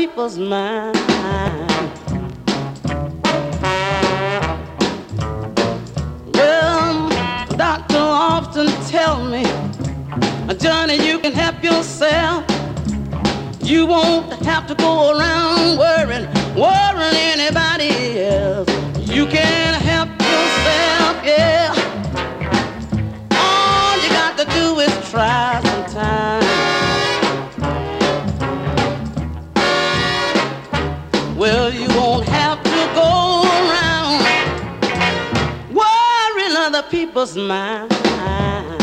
people's mind. Well, the doctor often tell me, Johnny, you can help yourself. You won't have to go around worrying anybody else. You can help yourself, yeah. All you got to do is try sometime. Well, you won't have to go around worrying other people's minds.